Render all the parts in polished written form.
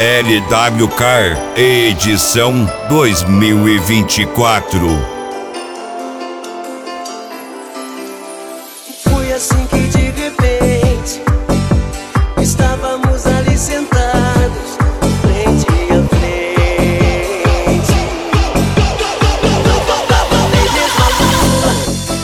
LW Car, edição 2024. Foi assim que de repente estávamos ali sentados, frente a frente. Não faltava nem mesmo a lua.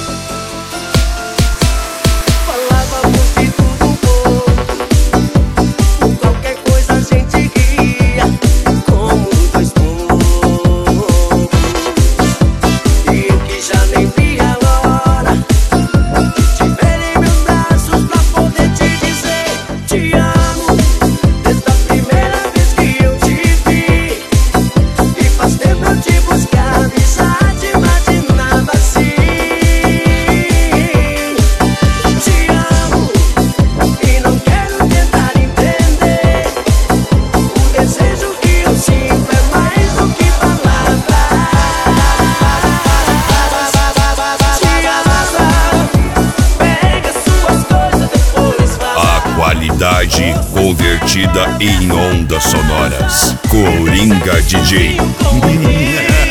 Falávamos de tudo um pouco. Por qualquer coisa a gente ria, como dois bobos. E eu que já nem vi a hora de ver em meus braços pra poder te dizer te amo, desde a primeira vez que eu te vi. E faz tempo eu te buscava e já te imaginava assim. Te amo e não quero tentar entender. O desejo que eu sinto é mais do que palavras. Pega suas coisas, depois A vaza. qualidade convertida em ondas sonoras. Coringa DJ.